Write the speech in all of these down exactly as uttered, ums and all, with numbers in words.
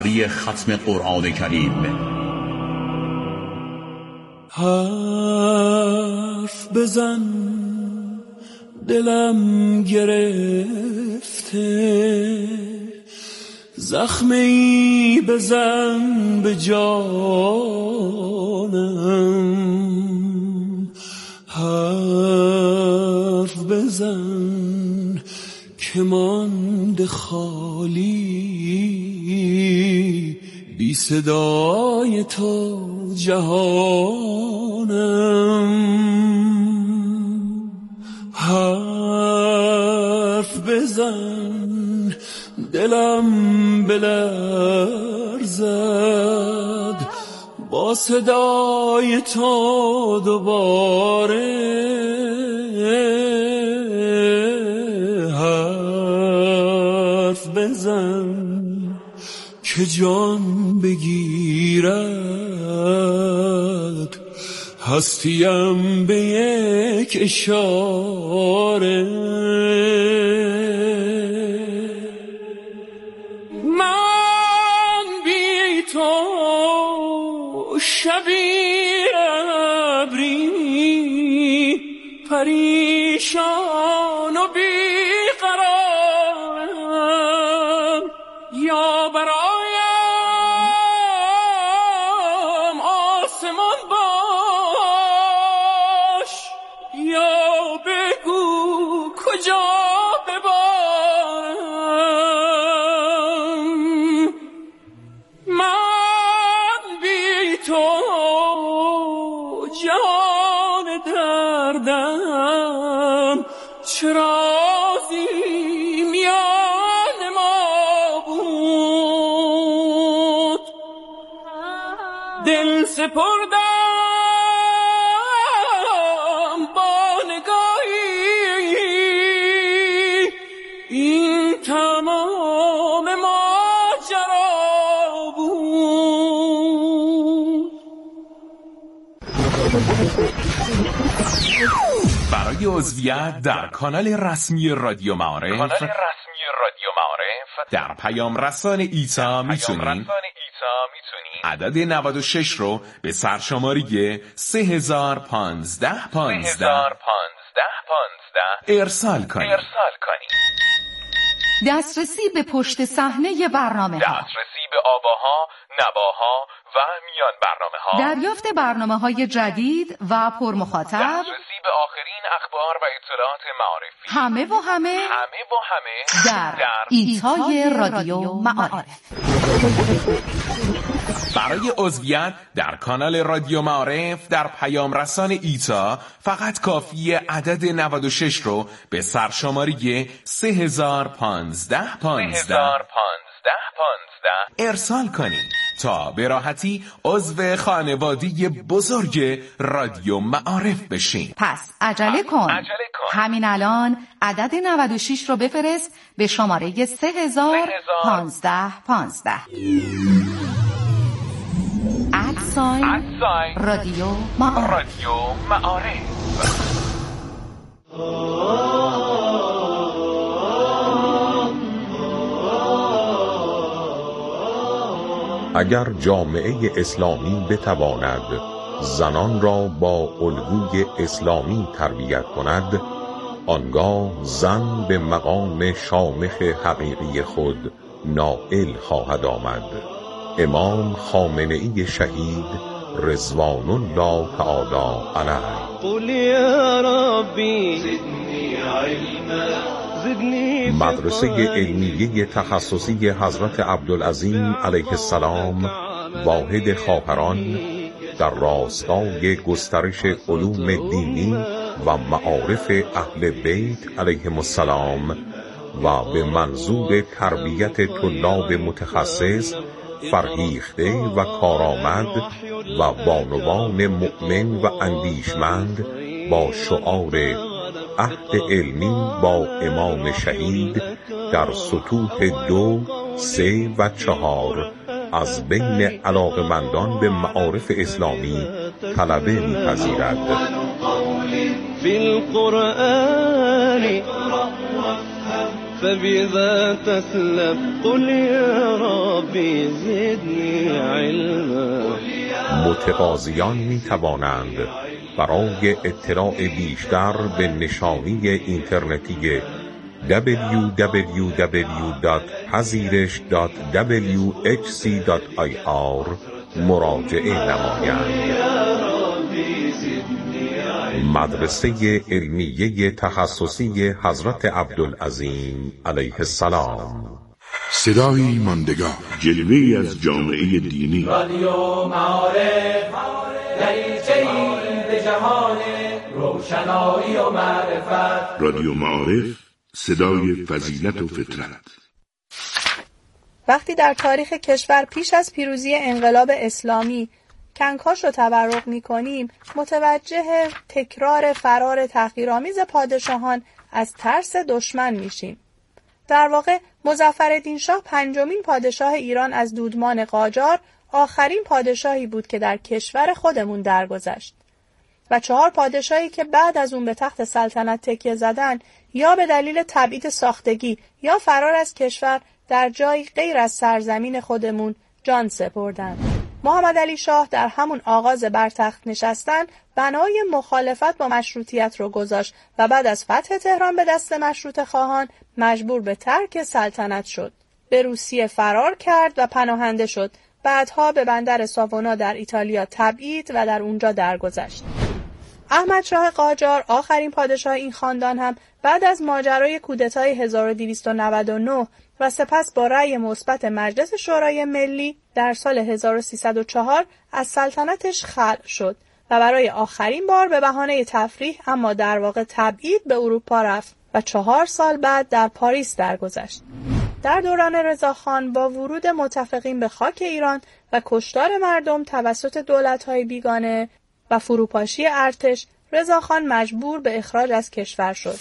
ختم قرآن کریم. حرف بزن دلم گرفته، زخمی بزن به جانم. حرف بزن که مانده خالی، بی صدای تو جهانم. حرف بزن دلم بلرزد، با صدای تو دوباره. حرف بزن که جان بگیرد هستیم به یک اشاره. من بی تو شبیه ابری، پریشان و بیقرارم. یا برایم آسمان باش، یا بگو کجا ببارم. من بی تو جان دردم، چرا دل سپردم با نگاهی، این تمام ماجرا بود. برای عضویت در کانال رسمی رادیو معارف، کانال رسمی رادیو معارف در پیام رسان ایتا میتونید عدد نود و شش رو به سرشماری سه هزار و پانزده پانزده ارسال کنید. دسترسی به پشت صحنه برنامه ها، دسترسی به آواها، نواها و میان برنامه ها، دریافت برنامه های جدید و پرمخاطب، دسترسی به آخرین اخبار و اطلاعات معارفی، همه و همه همه و همه در, در ایتای رادیو معارف. برای عضویت در کانال رادیو معارف در پیام رسان ایتا فقط کافیه عدد نود و شش رو به سرشماری سه هزار و پانزده پانزده ارسال کنید تا به راحتی عضو خانواده بزرگ رادیو معارف بشین. پس عجله کن. عجله کن. همین الان عدد نود و شش رو بفرست به شماره سه هزار و پانزده پانزده. ادساین رادیو معارف. رادیو معارف. اگر جامعه اسلامی بتواند زنان را با الگوی اسلامی تربیت کند، آنگاه زن به مقام شامخ حقیقی خود نائل خواهد آمد. امام خامنه‌ای شهید رضوان الله تعالی علیه. قل یا ربی زدنی علما. مدرسه علمیه تخصصی حضرت عبدالعظیم علیه السلام واحد خاپران در راستای گسترش علوم دینی و معارف اهل بیت علیهم السلام و به منظور تربیت طلاب متخصص فرهیخته و کارآمد و بانوان مؤمن و اندیشمند با شعار عهد علمی با امام شهید در سطوح دو، سه و چهار از بین علاقمندان به معارف اسلامی طلبه می‌پذیرد. فی القرآن فبذا تسلم قل يا ربي زدني علما. متقاضیان می توانند برای اطلاع بیشتر به نشانی اینترنتی دبلیو دبلیو دبلیو دات پذیرش دات دبلیو اچ سی دات آی آر مراجعه نمایند. مدرسه علمیه تخصصی حضرت عبدالعظیم علیه السلام. صدایی ماندگار، جلوه‌ای از جامعه دینی. رادیو معارف، دریچه‌ای به جهان روشنایی و معرفت. رادیو معارف، صدای فضیلت و فطرت. وقتی در تاریخ کشور پیش از پیروزی انقلاب اسلامی کنکاش رو تبرق می کنیم، متوجه تکرار فرار تحقیرآمیز پادشاهان از ترس دشمن میشیم. در واقع مظفرالدین شاه پنجمین پادشاه ایران از دودمان قاجار آخرین پادشاهی بود که در کشور خودمون درگذشت و چهار پادشاهی که بعد از اون به تخت سلطنت تکیه زدن یا به دلیل تبعید ساختگی یا فرار از کشور در جایی غیر از سرزمین خودمون جان سپردند. محمد علی شاه در همون آغاز بر تخت نشستن بنای مخالفت با مشروطیت رو گذاشت و بعد از فتح تهران به دست مشروطه خواهان مجبور به ترک سلطنت شد. به روسیه فرار کرد و پناهنده شد. بعدها به بندر ساوونا در ایتالیا تبعید و در اونجا درگذشت. احمد شاه قاجار آخرین پادشاه این خاندان هم بعد از ماجرای کودتای هزار و دویست و نود و نه و سپس با رأی مثبت مجلس شورای ملی در سال هزار و سیصد و چهار از سلطنتش خلع شد و برای آخرین بار به بهانه تفریح اما در واقع تبعید به اروپا رفت و چهار سال بعد در پاریس درگذشت. در دوران رضاخان با ورود متفقین به خاک ایران و کشتار مردم توسط دولت‌های بیگانه و فروپاشی ارتش، رضاخان مجبور به اخراج از کشور شد.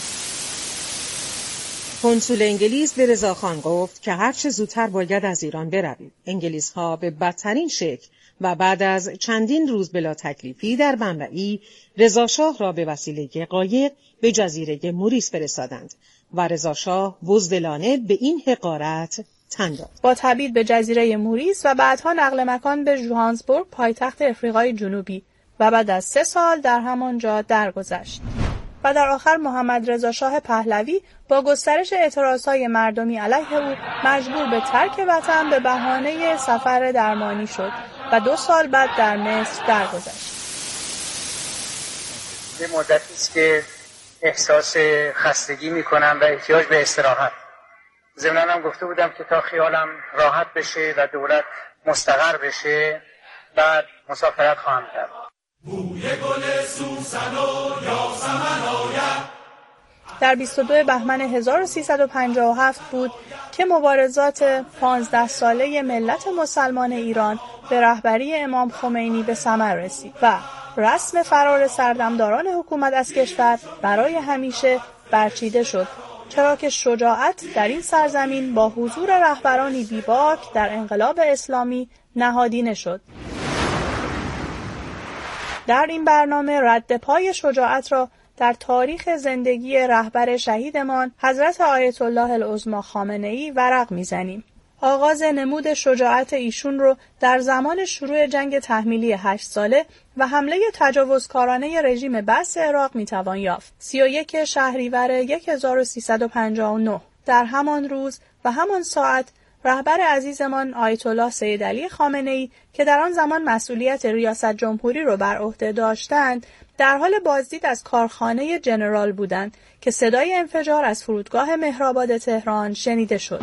کنسول انگلیس به رضاخان گفت که هر چه زودتر باید از ایران بروید. انگلیس‌ها به بدترین شکل و بعد از چندین روز بلا تکلیفی در بمبئی رضاشاه را به وسیله قایق به جزیره موریس فرستادند و رضاشاه بزدلانه به این حقارت تن داد. با تبعید به جزیره موریس و بعدها نقل مکان به ژوهانسبورگ پایتخت افریقای جنوبی و بعد از سه سال در همانجا درگذشت. و در آخر محمد رضا شاه پهلوی با گسترش اعتراضهای مردمی علیه او مجبور به ترک وطن به بهانه سفر درمانی شد و دو سال بعد در مصر درگذشت. یه مدتی است که احساس خستگی میکنم و احتیاج به استراحت. ضمناً هم گفته بودم که تا خیالم راحت بشه و دولت مستقر بشه بعد مسافرت خواهم کرد. بوی گل سوسن و یاسمن آید. در بیست و دو بهمن هزار و سیصد و پنجاه و هفت بود که مبارزات پانزده ساله ملت مسلمان ایران به رهبری امام خمینی به ثمر رسید و رسم فرار سردمداران حکومت از کشور برای همیشه برچیده شد، چرا که شجاعت در این سرزمین با حضور رهبرانی بیباک در انقلاب اسلامی نهادینه شد. در این برنامه رد پای شجاعت را در تاریخ زندگی رهبر شهیدمان حضرت آیت الله العظمی خامنه‌ای ورق میزنیم. آغاز نمود شجاعت ایشون رو در زمان شروع جنگ تحمیلی هشت ساله و حمله تجاوزکارانه رژیم بعث عراق میتوان یافت. سی و یک شهریور هزار و سیصد و پنجاه و نه در همان روز و همان ساعت رهبر عزیزمان آیت الله سید علی خامنه‌ای که در آن زمان مسئولیت ریاست جمهوری رو بر عهده داشتند در حال بازدید از کارخانه جنرال بودند که صدای انفجار از فرودگاه مهرآباد تهران شنیده شد.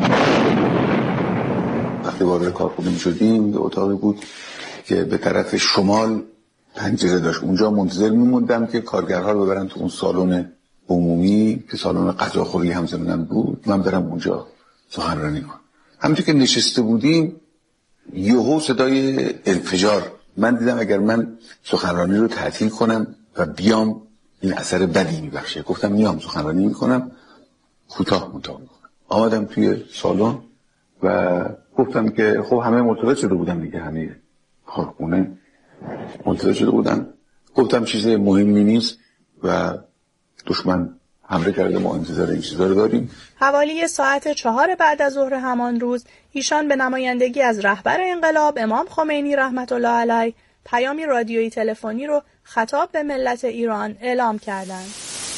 وقتی وارد کارخونه می‌شدیم به اتاقی بود که به طرف شمال پنجره داشت. اونجا منتظر می‌موندم که کارگرها رو ببرن تو اون سالن عمومی که سالن غذاخوری همزمان بود، من برم اونجا سخنرانی کنم. همونطور که نشسته بودیم یهو صدای انفجار. من دیدم اگر من سخنرانی رو تعطیل کنم و بیام این اثر بدی میبخشه. گفتم میام سخنرانی میکنم، کوتاه کوتاه میکنم. آمدم توی سالن و گفتم که خب همه مرتبط شده بودن دیگه، همه کارخونه مرتبط شده بودن. گفتم چیز مهمی نیست و دشمن حمله کرده، ما انتظار این چیزا رو داریم. حوالی ساعت چهار بعد از ظهر همان روز ایشان به نمایندگی از رهبر انقلاب امام خمینی رحمت الله علیه پیامی رادیویی تلفنی رو خطاب به ملت ایران اعلام کردند.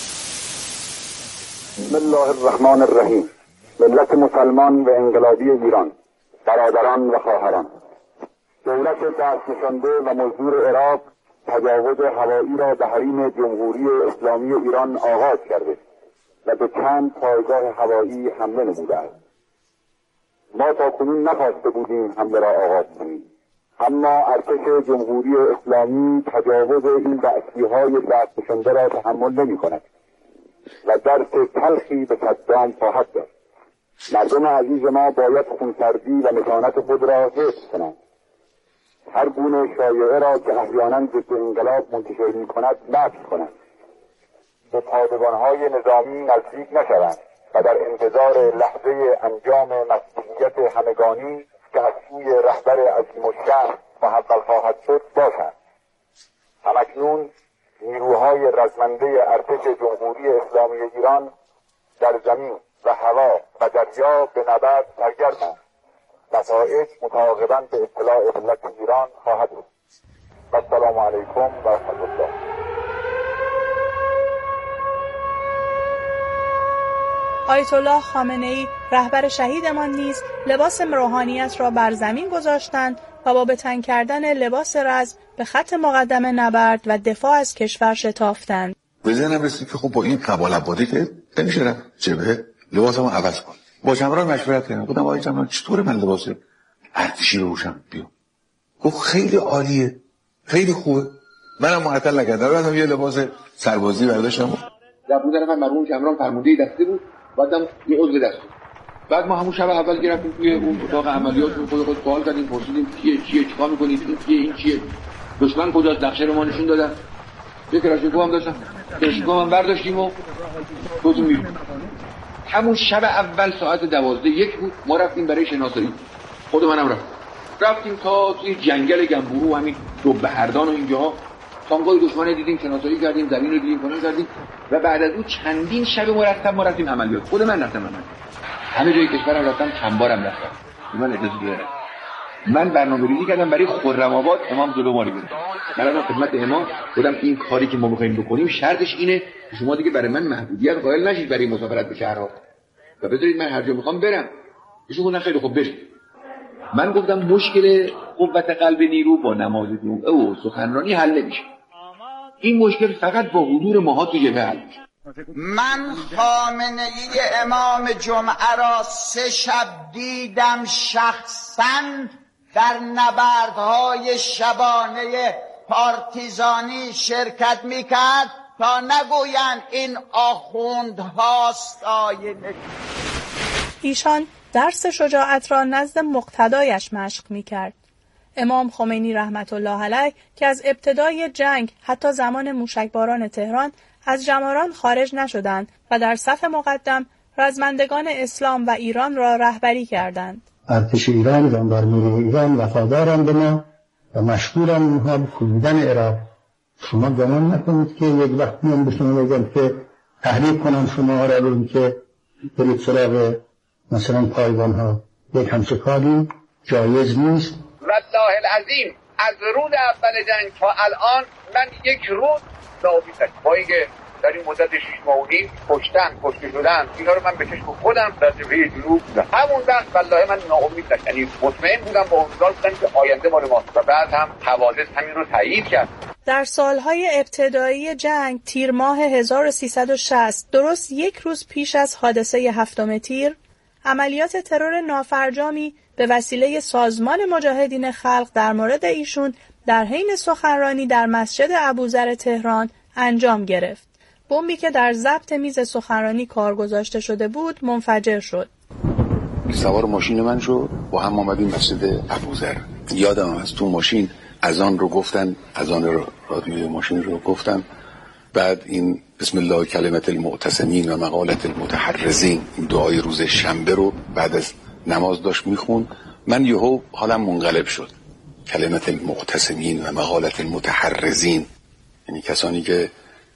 بسم الله الرحمن الرحیم. ملت مسلمان و انقلابی ایران، برادران و خواهران، دولت دست نشانده و مزدور عراق تجاوز هوایی را به حریم جمهوری اسلامی ایران آغاز کرده و به چند پایگاه هوایی حمله نموده است. ما تاکنون نخواسته بودیم حمله را آغاز کنیم، اما ارتش جمهوری اسلامی تجاوز این وحشی‌های دست نشانده را تحمل نمی‌کند و درس تلخی به صدام خواهد داشت. مردم عزیز ما باید خونسردی و متانت خود را حفظ کنند. هر گونه شایعه را که احیانا ضد انقلاب منتشر می‌کند نقض کنند. به پادبان‌های نظامی نزدیک نشوند و در انتظار لحظه انجام مسئولیت همگانی که از سوی رهبر عظیم الشأن محقق خواهد شد باشند. همکنون نیروهای رزمنده ارتش جمهوری اسلامی ایران در زمین و هوا و دریا به نبرد سرگردند. نتایج متعاقباً به اطلاع ملت ایران خواهد بود. السلام علیکم و رحمت الله. آیت الله خامنه‌ای رهبر شهیدمان نیز لباس روحانیت را بر زمین گذاشتند و با به تن کردن لباس رزم به خط مقدم نبرد و دفاع از کشور شتافتند. به ذهنم رسید که خب با این قبال عبادی که نمیشه رفت جبهه، لباسمو عوض کن. با جمران مشورت کردم، گفتم آقای جمران چطوره من لباس ارتشی بپوشم؟ بیا. گفت خیلی عالیه، خیلی خوبه. منم معطل نکردم، رفتم یه لباس سربازی برداشتم. در بودن من مرحوم جمران فرمانده دسته بود، بعدم یه عضو دسته. بعد ما همون شب اول گرفتیم توی اون اتاق عملیات، خود خود سوال کردیم، پرسیدیم چیه چیه چیکار می‌کنید، این چیه این چیه، دشمن کجاست، نقشه رو ما نشون دادن. یه کلاشینکوف هم داشتم، کلاشینکوف هم برداشتیم و خودمون میریم. همون شب اول ساعت دوازده یک بود، ما رفتیم برای شناسایی. خود منم رفتم. رفتیم تا توی جنگل گنبورو، همین دو بهردان و اینجاها تانگای دشمن دیدیم، شناسایی کردیم، زمین رو دیدیم، کنیم کردیم و بعد از اون چندین شب مرتب ما رفتیم عملیات. خود من رفتم عملیات. همه جای کشورم رفتم، چند بارم رفتم. من اجازه دارم. من برنامه‌ریزی کردم برای خرم آباد، امام جلو ما رو گرفت. من رفتم خدمت امام، گفتم این کاری که ما می‌خوایم بکنیم شرطش اینه که شما دیگه برای من محدودیت قائل نشید برای مسافرت به شهرها. و بذارید من هر جا می‌خوام برم. ایشون گفتن خیلی خوب برید. من گفتم مشکل قوت قلب نیرو با نماز جمعه و سخنرانی حل نمیشه. این مشکل فقط با حضور ماها تو جبهه حل میشه. من خامنه‌ای امام جمعه را سه شب دیدم شخصاً در نبردهای شبانه پارتیزانی شرکت میکرد تا نگویند این آخوندهاست آینه. ایشان درس شجاعت را نزد مقتدایش مشق میکرد. امام خمینی رحمت الله علیه که از ابتدای جنگ حتی زمان موشکباران تهران از جماران خارج نشدند و در صف مقدم رزمندگان اسلام و ایران را رهبری کردند. ارتش ایران، ژاندارمری ایران وفادارند به ما و مشغولند اونها به کوبیدن عراق. شما گمان نکنید که یک وقت میان به شما بگم که تحریک کنم شما را رو که برید سراغ مثلا پایگان ها. یک همچه کاری جایز نیست. والله العظیم از روز اول جنگ تا الان من یک روز ناامید نشدم. با اینکه در این مدت شش ماه و نیم کشتن کشته شدن اینا رو من به چشم خودم در جبهه جنوب همون وقت والله من ناامید نشدم. یعنی مطمئن بودم با امیدوار بودم که آینده مال ماست و بعد هم حوادث همین رو تایید کرد. در سالهای ابتدایی جنگ تیر ماه هزار و سیصد و شصت درست یک روز پیش از حادثه هفتم تیر عملیات ترور نافرجامی به وسیله سازمان مجاهدین خلق در مورد ایشون در حین سخنرانی در مسجد ابوذر تهران انجام گرفت. بمبی که در ضبط میز سخنرانی کار گذاشته شده بود منفجر شد. سوار ماشین من شد، با هم آمدیم مسجد ابوذر. یادم از تو ماشین اذان رو گفتن، اذان رو رادیوی ماشین رو گفتن. بعد این بسم الله کلمت المعتصمین و مقالت المتحرزین، این دعای روز شنبه رو بعد از نماز داشت میخون. من یهو حالم منقلب شد. کلمت المعتصمین و مقالت المتحرزین، یعنی کسانی که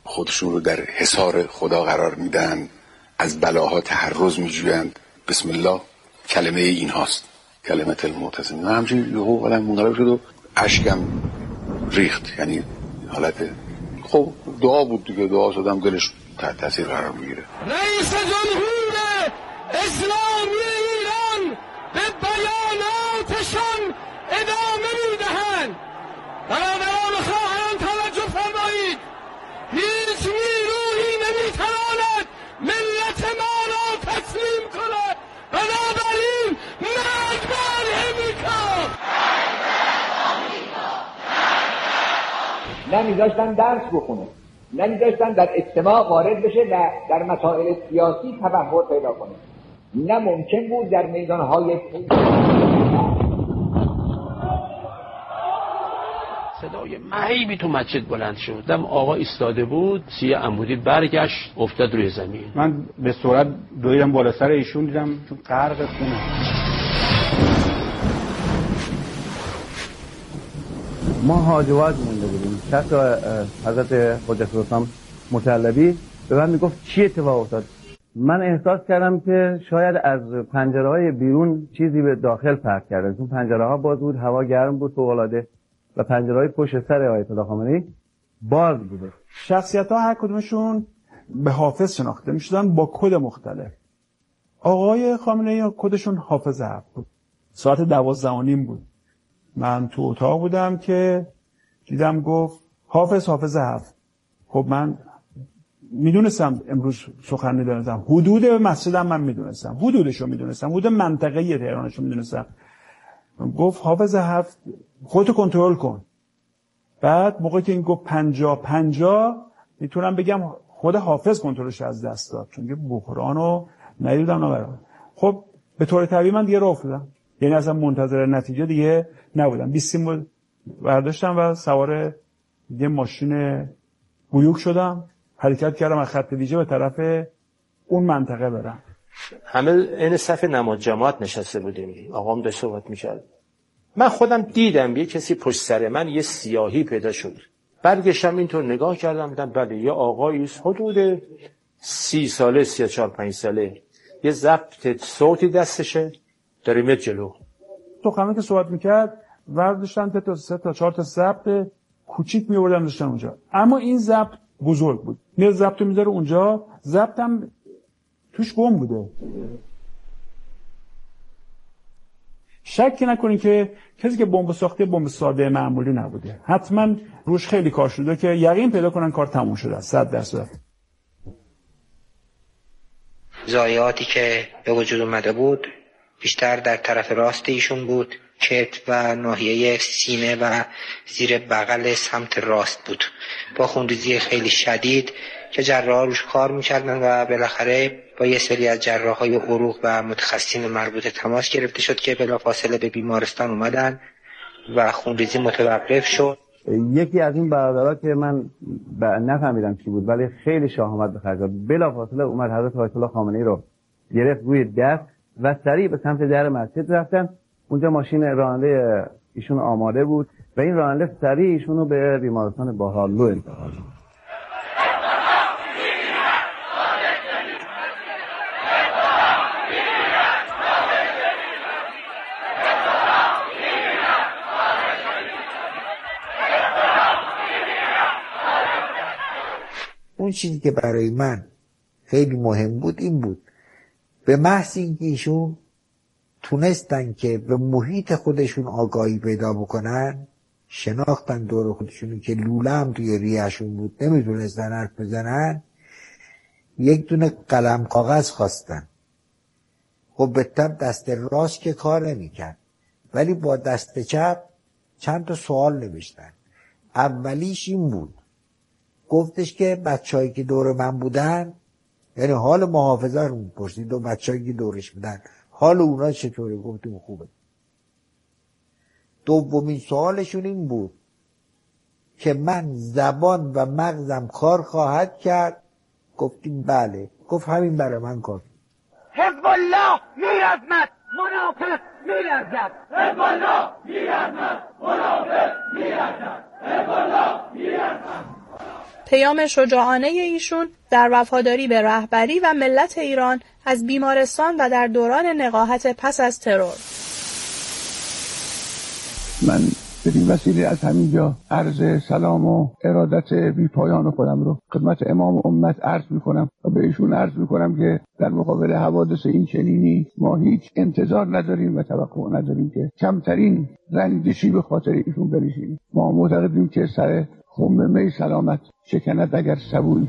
خودشون رو در حصار خدا قرار میدن، از بلاها تحرز میجویند. بسم الله کلمه این هاست، کلمه المعتصم. من همچنین یهو آدم منقلب شد و اشکم ریخت، یعنی حالت خب دعا بود دیگه، دعا شدم دلش تحت تاثیر قرار میگیره. رئیس جمهور اسلامی ایران به بیاناتشان ادامه میدهند. برادران خواهران توجه فرمایید، هیچ نیرویی نمیتواند ملت ما را تسلیم کند. بنابراین مرگ بر امریکا. نمیذاشتن درس بخونه، نمیذاشتن در اجتماع وارد بشه و در مسائل سیاسی تبحر پیدا کنه. نه ممکن بود در میدانهای صدای مهیبی تو مسجد بلند شد. دم آقا ایستاده بود، سیه عمودی برگشت افتاد روی زمین. من به سرعت دویدم بالا سر ایشون، دیدم چون غرق خونه. ما حاجوات مونده بودیم. شخص حضرت قدس الاسلام مطلبی به من میگفت چی اتفاق افتاد. من احساس کردم که شاید از پنجره‌های بیرون چیزی به داخل پرت کرده، چون پنجره‌ها باز بود، هوا گرم بود فوق‌العاده و پنجره‌های پشت سر آیت الله خامنه‌ای باز بوده. شخصیت‌ها هر کدومشون به حافظ شناخته می‌شدن با کد مختلف. آقای خامنه‌ای کدشون حافظ هفت بود. ساعت دوازده و نیم بود. من تو اتاق بودم که دیدم گفت حافظ حافظ هفت. خب من میدونستم امروز سخنرانی دارم، حدود مسجدم من میدونستم، حدودشو میدونستم، حدود منطقه تهرانشو میدونستم. گفت حافظ هفت خودتو کنترل کن. بعد موقعی که این گفت پنجا پنجا میتونم بگم خود حافظ کنترلش از دست داد، چون که بحرانو ندیدم نبرم. خب به طور طبیعی من دیگه راه افتادم، یعنی اصلا منتظر نتیجه دیگه نبودم. بیستیم بود برداشتم و سوار یه ماشین بویوک شدم، حرکت کردم از خط ویژه به طرف اون منطقه برم. همه این صف نماز جماعت نشسته بودیم، آقام داشت صحبت میکرد. من خودم دیدم یه کسی پشت سر من یه سیاهی پیدا شد. برگشتم اینطور نگاه کردم، دیدم بله یه آقایی حدود سی ساله، سی چهار پنج ساله، یه ضبط صوتی دستشه داره میاد جلو. تو خمه که صحبت میکرد ورداشتن تا سه تا چهار تا ضبط کوچیک میوردن داشتن اونجا، اما این ضبط بزرگ بود. میاد ضبط رو میذاره اونجا، ضبط هم توش بمب بوده. شک نکنین که کسی که بمب ساخته بمب ساده معمولی نبوده، حتما روش خیلی کار شده که یقین پیدا کنن کار تموم شده است. صد درصد. ضایعاتی که به وجود اومده بود بیشتر در طرف راست ایشون بود، کتف و ناحیه سینه و زیر بغل سمت راست بود، با خونریزی خیلی شدید که جراح روش کار میکردن و بالاخره با یه سری از جراحای عروق و متخصصین مربوطه تماس گرفته شد که بلافاصله به بیمارستان اومدن و خونریزی متوقف شد. یکی از این برادرها که من نفهمیدم کی بود ولی خیلی شهامت به خرج داد، بلافاصله اومد حضرت آیت الله خامنه‌ای رو گرفت روی دست و سریع به سمت در مسجد رفتن. اونجا ماشین راننده ایشون آماده بود و این راننده سریع ایشون رو به بیمارستان باهالو انتقال داد. اون چیزی که برای من خیلی مهم بود این بود، به محض اینکه ایشون تونستن که به محیط خودشون آگاهی پیدا بکنن، شناختن دور خودشون که لوله هم توی ریهشون بود، نمیتونستن حرف بزنن، یک دونه قلم کاغذ خواستن. خب به طب دست راست که کار نمیکرد، ولی با دست چپ چند تا سوال نوشتن. اولیش این بود، گفتش که بچه‌هایی که دور من بودن، یعنی حال محافظه رو پرسید و بچه‌هایی که دورش بودن حال اونا چطوره؟ گفتیم خوبه. دومین سوالشون این بود که من زبان و مغزم کار خواهد کرد؟ گفتیم بله. گفت همین برای من کار. حزب الله میرزمد، منافق میرزد. حزب الله میرزمد، منافق میرزد. حزب الله میرزمد. پیام شجاعانه ایشون در وفاداری به رهبری و ملت ایران از بیمارستان و در دوران نقاهت پس از ترور. من بدین وسیله از همینجا عرض سلام و ارادت بی پایان خودم رو خدمت امام امت عرض میکنم و به ایشون عرض میکنم که در مقابل حوادث این چنینی ما هیچ انتظار نداریم و توقع نداریم که کمترین رنجشی به خاطر ایشون بنشینیم. ما معتقدیم که سر خم می سلامت شکند اگر سبوی.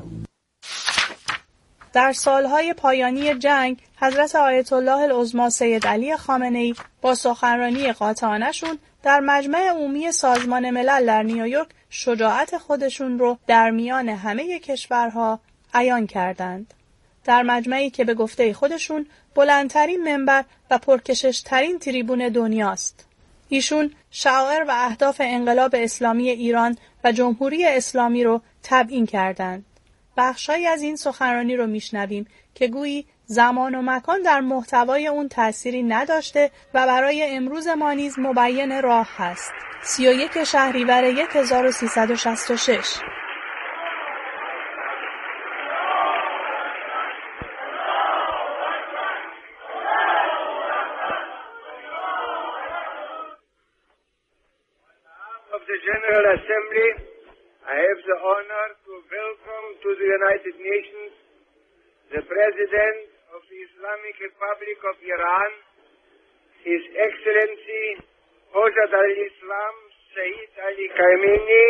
در سالهای پایانی جنگ حضرت آیت الله العظمی سید علی خامنه‌ای با سخنرانی قاطعانه‌شون در مجمع عمومی سازمان ملل در نیویورک شجاعت خودشون رو در میان همه کشورها عیان کردند. در مجمعی که به گفته خودشون بلندترین منبر و پرکششترین تریبون دنیاست. ایشون شعائر و اهداف انقلاب اسلامی ایران و جمهوری اسلامی رو تبیین کردند. بخشایی از این سخنرانی رو میشنویم که گویی زمان و مکان در محتوای اون تأثیری نداشته و برای امروز ما نیز مبین راه هست. سی و یک شهریور هزار و سیصد و شصت و شش. Of the General Assembly, I have the honor to welcome to the United Nations the President of the Islamic Republic of Iran, His Excellency Hojat al-Islam Sayyid Ali Khamenei,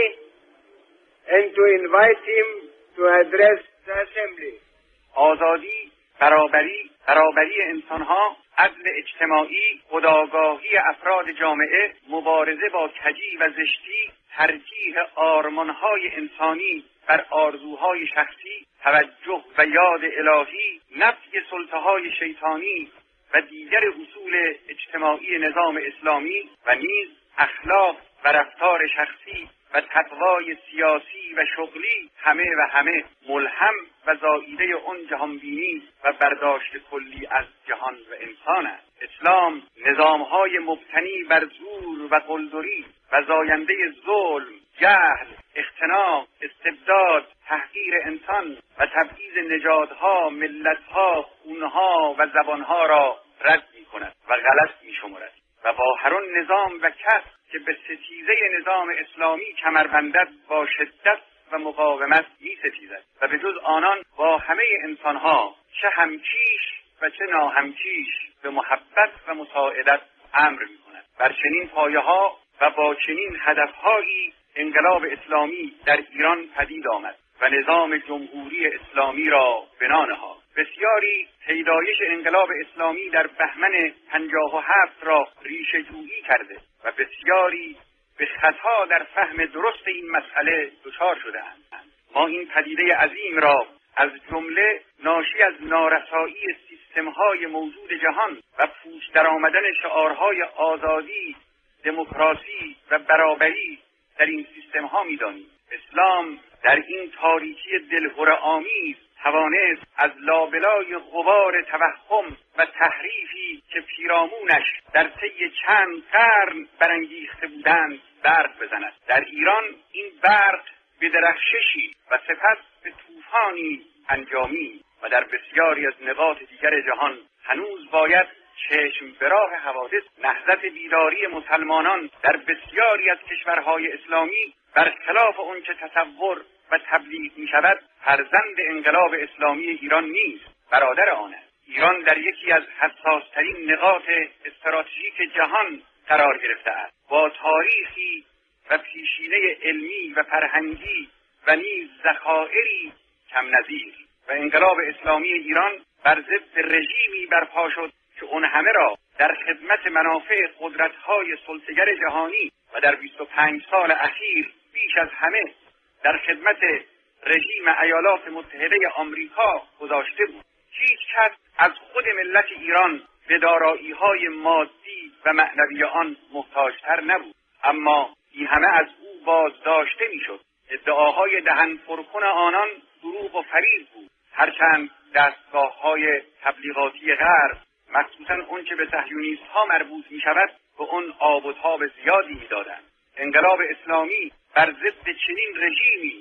and to invite him to address the Assembly. آزادی، برابری، برابری انسانها، عدل اجتماعی، خودآگاهی افراد جامعه، مبارزه با کجی و زشتی، ترجیح آرمانهای انسانی بر آرزوهای شخصی، توجه و یاد الهی، نفی سلطه‌های شیطانی و دیگر اصول اجتماعی نظام اسلامی و نیز اخلاق و رفتار شخصی و تقوای سیاسی و شغلی همه و همه ملهم و زائیده اون جهانبینی و برداشت کلی از جهان و انسان است. اسلام نظامهای مبتنی بر زور و قلدری و زاینده ظلم، جهل، اختناق، استبداد، تحقیر انسان و تبعیض نژادها، ملتها، خونها و زبانها را رد می کند و غلط می شمرد و با هر آن نظام و کس که به ستیزه نظام اسلامی کمر بندد با شدت و مقاومت می ستیزد و به جز آنان با همه انسانها چه همکیش و چه ناهمکیش به محبت و مساعدت امر می کند. بر چنین پایه‌ها و با چنین هدفهایی انقلاب اسلامی در ایران پدید آمد و نظام جمهوری اسلامی را بنا نهاد. بسیاری پیدایش انقلاب اسلامی در بهمن پنجاه و هفت را ریشه جویی کرده و بسیاری به خطا در فهم درست این مسئله دچار شده‌اند. ما این پدیده عظیم را از جمله ناشی از نارسایی سیستم‌های موجود جهان و پوچ درآمدن شعارهای آزادی، دموکراسی و برابری در این سیستم‌ها می‌دانیم. اسلام در این تاریکی دلهره‌آمیز توانست از لابلای غبار توهم و تحریفی که پیرامونش در طی چند قرن برانگیخته بودند برق بزند. در ایران این برق به درخششی و سپس به طوفانی انجامی و در بسیاری از نقاط دیگر جهان هنوز باید چشم به راه حوادث نهضت بیداری مسلمانان در بسیاری از کشورهای اسلامی برخلاف اون که تصور و تبلیغ می شود فرزند انقلاب اسلامی ایران نیست، برادر آن است. ایران در یکی از حساس‌ترین نقاط استراتژیک جهان قرار گرفته است، با تاریخی و پیشینه علمی و فرهنگی و نیز ذخایری کم نظیر و انقلاب اسلامی ایران بر ضد رژیمی برپا شد که اون همه را در خدمت منافع قدرت‌های سلطه‌گر جهانی و در بیست و پنج سال اخیر بیش از همه در خدمت رژیم ایالات متحده آمریکا گذاشته بود. هیچ کس از خود ملت ایران به دارایی‌های مادی و معنوی آن محتاج‌تر نبود، اما این همه از او بازداشته می‌شد. ادعاهای دهن پرکن آنان دروغ و فریب بود، هرچند دستگاه‌های تبلیغاتی غرب مخصوصاً اون که به صهیونیست‌ها مربوط می‌شود به اون آب و تاب زیادی می‌دادند. انقلاب اسلامی بر ضد چنین رژیمی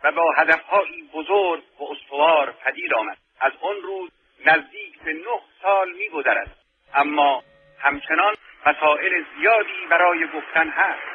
و با هدفهایی بزرگ و استوار پدید آمد. از آن روز نزدیک به نه سال می‌گذرد، اما همچنان مسائل زیادی برای گفتن هست.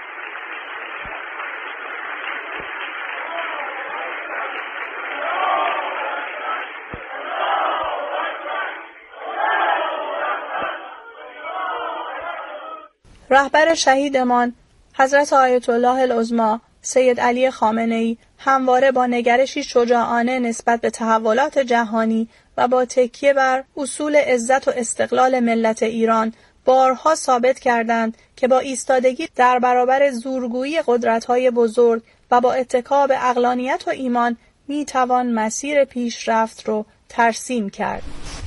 رهبر شهیدمان حضرت آیت الله العظمی سید علی خامنه‌ای همواره با نگرشی شجاعانه نسبت به تحولات جهانی و با تکیه بر اصول عزت و استقلال ملت ایران بارها ثابت کردند که با ایستادگی در برابر زورگویی قدرت‌های بزرگ و با اتکا به عقلانیت و ایمان میتوان مسیر پیشرفت رو ترسیم کرد.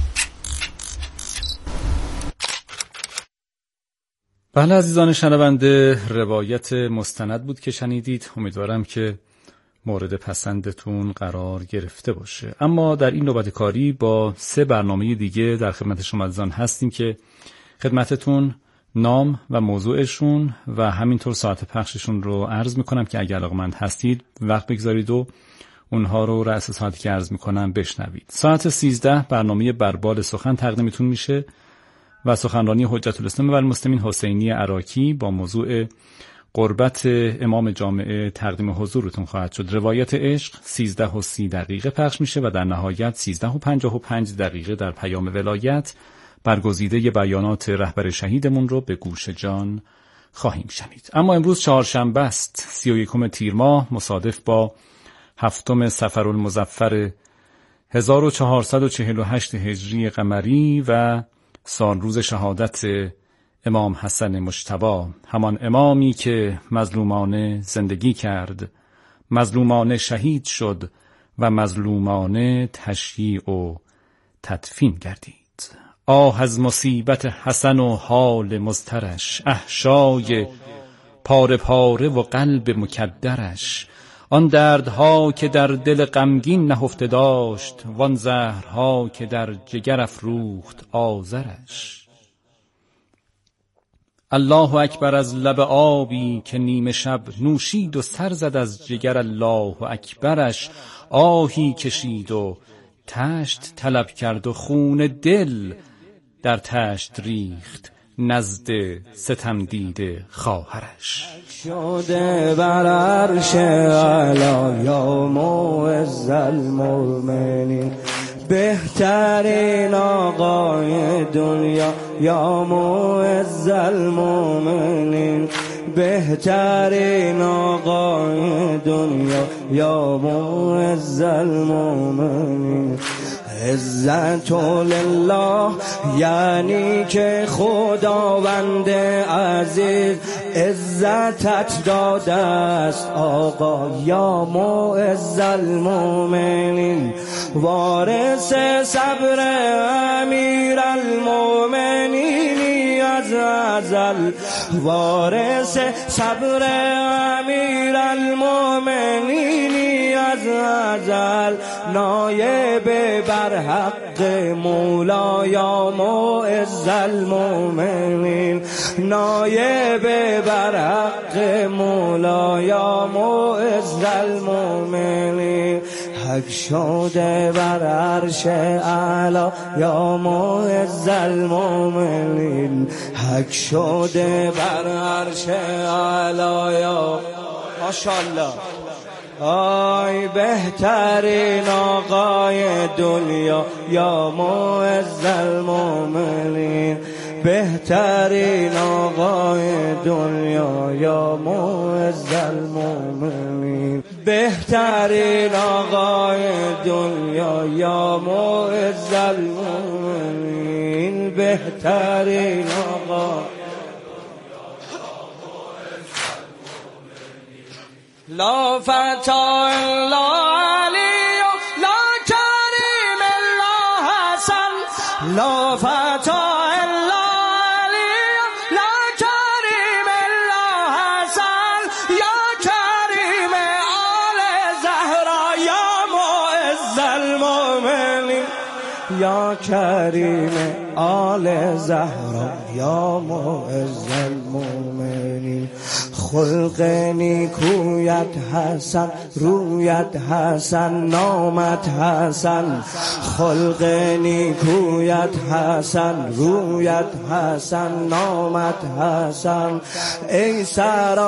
بله عزیزان شنونده، روایت مستند بود که شنیدید. امیدوارم که مورد پسندتون قرار گرفته باشه. اما در این نوبت کاری با سه برنامه دیگه در خدمت شما عزیزان هستیم که خدمتتون نام و موضوعشون و همینطور ساعت پخششون رو عرض میکنم که اگر علاقه‌مند هستید وقت بگذارید و اونها رو رأس ساعتی که عرض میکنم بشنوید. ساعت سیزده برنامه بربال سخن تقدیمتون میشه و سخنرانی حجت الاسلام و المسلمین حسینی عراکی با موضوع قربت امام جامعه تقدیم حضورتون خواهد شد. روایت عشق سیزده و سی دقیقه پخش میشه و در نهایت سیزده و پنجاه و پنج دقیقه در پیام ولایت برگزیده بیانات رهبر شهیدمون رو به گوش جان خواهیم شنید. اما امروز چهارشنبه است، سی و یکم تیر ماه مصادف با هفتم صفرالمظفر هزار و چهارصد و چهل و هشت هجری قمری و سال روز شهادت امام حسن مجتبی، همان امامی که مظلومانه زندگی کرد، مظلومانه شهید شد و مظلومانه تشییع و تدفین گردید. آه از مصیبت حسن و حال مضطرش، احشای پاره پاره و قلب مکدرش، آن دردها که در دل غمگین نهفته داشت، وان زهرها که در جگر افروخت آذرش. الله اکبر از لب آبی که نیمه شب نوشید و سر زد از جگر الله اکبرش، آهی کشید و تشت طلب کرد و خون دل در تشت ریخت نزد ستم دیده خواهرش. شده بر عرش اعلی یا معز المؤمنین، بهترین آقای دنیا یا معز المؤمنین، بهترین آقای دنیا یا معز المؤمنین. عزت لله یعنی که خداوند عزیز عزتت داده است آقا یا معز المؤمنین، وارث صبر امیر المؤمنین از ازل، وارث صبر امیر المؤمنین از ازل، نایب بر حق مولا یا معز المؤمنین، نایب بر حق مولا یا معز المؤمنین. حق شده بر عرش اعلی یا معز المؤمنین، حق شده بر عرش اعلی یا ماشاءالله. آی بهترین آقای دنیا یا معز المؤمنین، بهترین آقای دنیا یا معز المؤمنین، بهترین آقای دنیا یا معز المؤمنین، بهترین آقا. لا فتا الا علی لا کریم الا حسن، لا فتا الا علی لا کریم الا حسن، یا کریم آل زهرا یا معز المؤمنین، یا کریم آل زهرا یا معز المؤمنین. خلق نیکویت حسن، رویت حسن، نامت حسن. خلق نیکویت حسن، رویت حسن، نامت حسن. ای سرا